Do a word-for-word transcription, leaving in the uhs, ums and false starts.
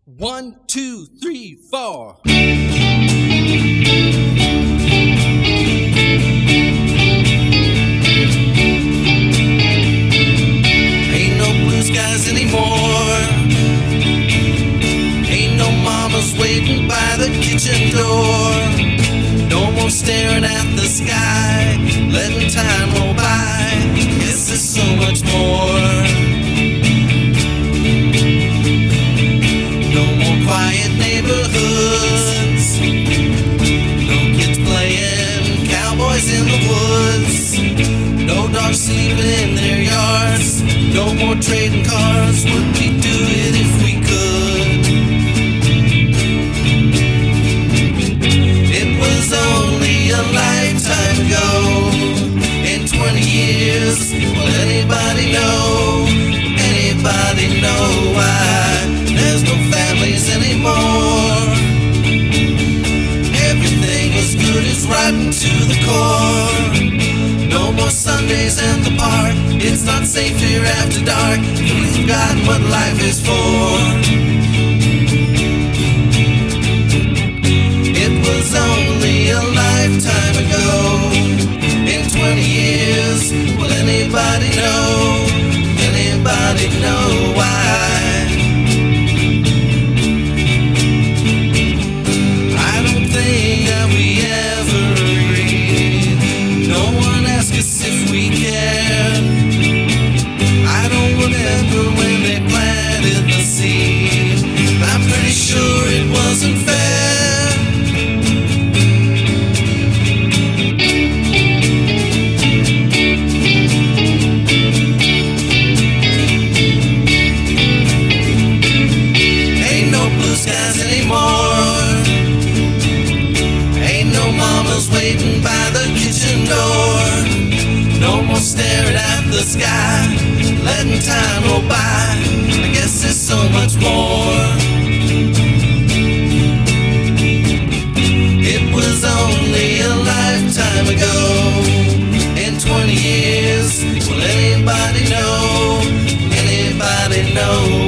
One, two, three, four. Ain't no blue skies anymore. Ain't no mamas waiting by the kitchen door. No more staring at the sky, letting time roll by. Yes, there's so much more. No more quiet neighborhoods. No kids playing cowboys in the woods. No dogs sleeping in their yards. No more trading cars. Would we do it if we could? It was only a lifetime ago. In twenty years, will anybody know? Anybody know why there's no families anymore? Everything was good, it's rotten to the core. No more Sundays in the park. It's not safe here after dark. We've forgotten what life is for. It was only a lifetime ago. In twenty years, will anybody know? Anybody know why? I don't think that we ever agreed. No one asked us if we cared. I don't remember when they planted the seed. I'm pretty sure it wasn't fair. Waiting by the kitchen door. No more staring at the sky, letting time roll by. I guess there's so much more. It was only a lifetime ago. In twenty years, will anybody know? Anybody know